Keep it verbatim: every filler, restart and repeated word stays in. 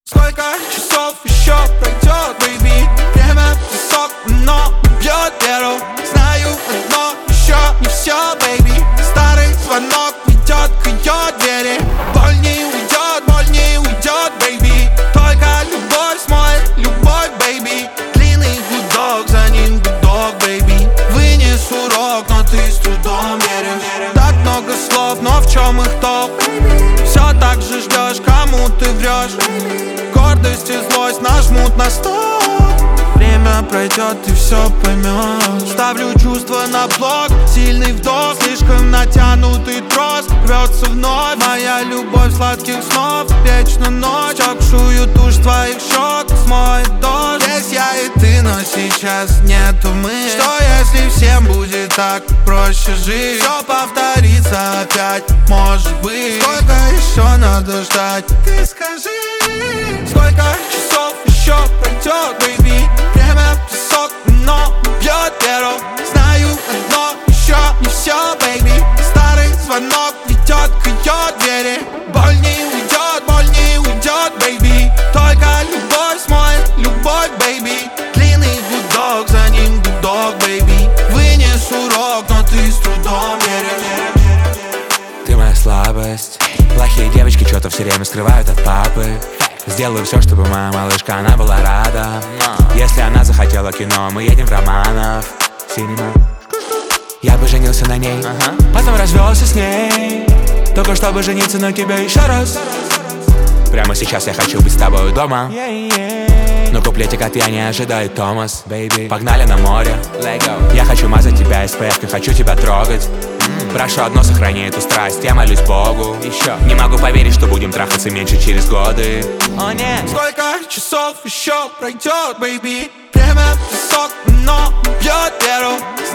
Сколько часов еще пройдет, бэйби? Время песок, но бьет веру. Знаю одно, еще не все, бэйби. Старый звонок ведет к ее двери. Боль не уйдет, боль не уйдет, бэйби. Только любовь смоет любовь, бэйби. Длинный гудок, за ним гудок, бэйби. Вынес урок, но ты с трудом веришь. Так много слов, но в чем их толк? Все так же ждешь, кому ты врешь. Гордость и злость нажмут на стоп. Время пройдет, ты все поймешь. Ставлю чувства на блок. Сильный вдох, слишком натянутый трос. Рвется вновь моя любовь сладких снов. Вечно ночь, окшую тушь твоих щек. Смоет дождь. Здесь я и ты, но сейчас нету мы. Что если всем будет так проще жить? Все повторится опять, может быть. Сколько еще надо ждать? Ты скажи. Сколько часов еще пройдет, бэйби? Время песок, но бьет веру. Знаю одно, еще не все, бэйби. Старый звонок ведет к ее двери. Боль не уйдет, боль не уйдет, бэйби. Только любовь смоет любовь, бэйби. Длинный гудок, за ним гудок, бэйби. Вынес урок, но ты с трудом веришь. Ты моя слабость. Плохие девочки что-то все время скрывают от папы. Сделаю все, чтобы моя малышка, она была рада. Если она захотела кино, мы едем в Романов. Синема. Я бы женился на ней, потом развелся с ней, только чтобы жениться на тебе еще раз. Прямо сейчас я хочу быть с тобой дома. Но куплетик от я не ожидает, Томас, baby. Погнали на море, я хочу мазать тебя эс пэ эф, хочу тебя трогать. Прошу одно, сохрани эту страсть, я молюсь Богу. Еще не могу поверить, что будем трахаться меньше через годы. О нет. Сколько часов еще пройдет, бэйби? Время песок, но бьет веру.